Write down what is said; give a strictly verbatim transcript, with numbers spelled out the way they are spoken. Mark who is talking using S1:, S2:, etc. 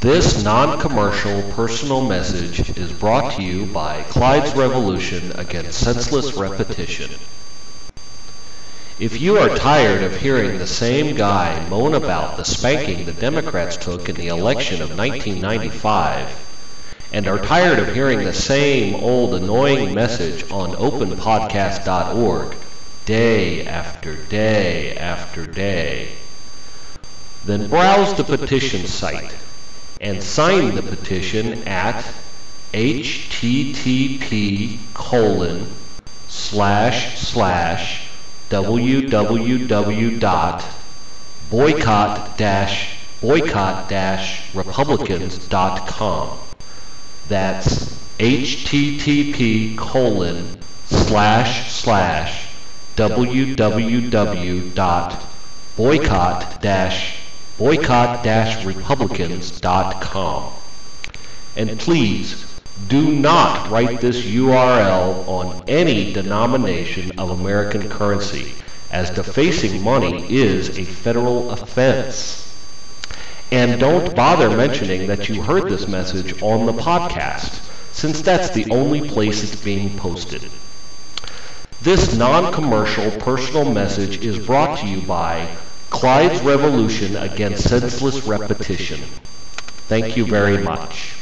S1: This non-commercial personal message is brought to you by Clyde's Revolution Against Senseless Repetition. If you are tired of hearing the same guy moan about the spanking the Democrats took in the election of nineteen ninety-five, and are tired of hearing the same old annoying message on open podcast dot org day after day after day, then browse the petition site and sign the petition at http colon slash slash www dot boycott dash boycott dash republicans dot com. That's http colon slash slash www dot boycott dash boycott dash republicans dot com. And please do not write this U R L on any denomination of American currency, as defacing money is a federal offense. And don't bother mentioning that you heard this message on the podcast, since that's the only place it's being posted. This non-commercial personal message is brought to you by Clyde's Revolution Against Senseless Repetition. Thank you very much.